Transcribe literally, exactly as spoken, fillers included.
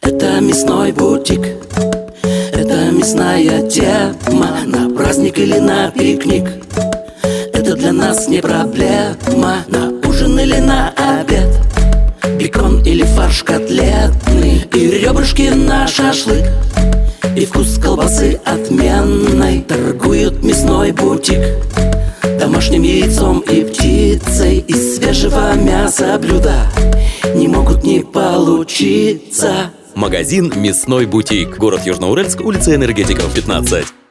Это мясной бутик, это мясная тема. На праздник или на пикник, это для нас не проблема. На ужин или на обед, бекон или фарш котлетный, и ребрышки на шашлык, и вкус колбасы отменной. Торгуют мясной бутик домашним яйцом и птицей. Из свежего мяса блюда не могут не получиться. Магазин «Мясной бутик». Город Южноуральск, улица Энергетиков, пятнадцать.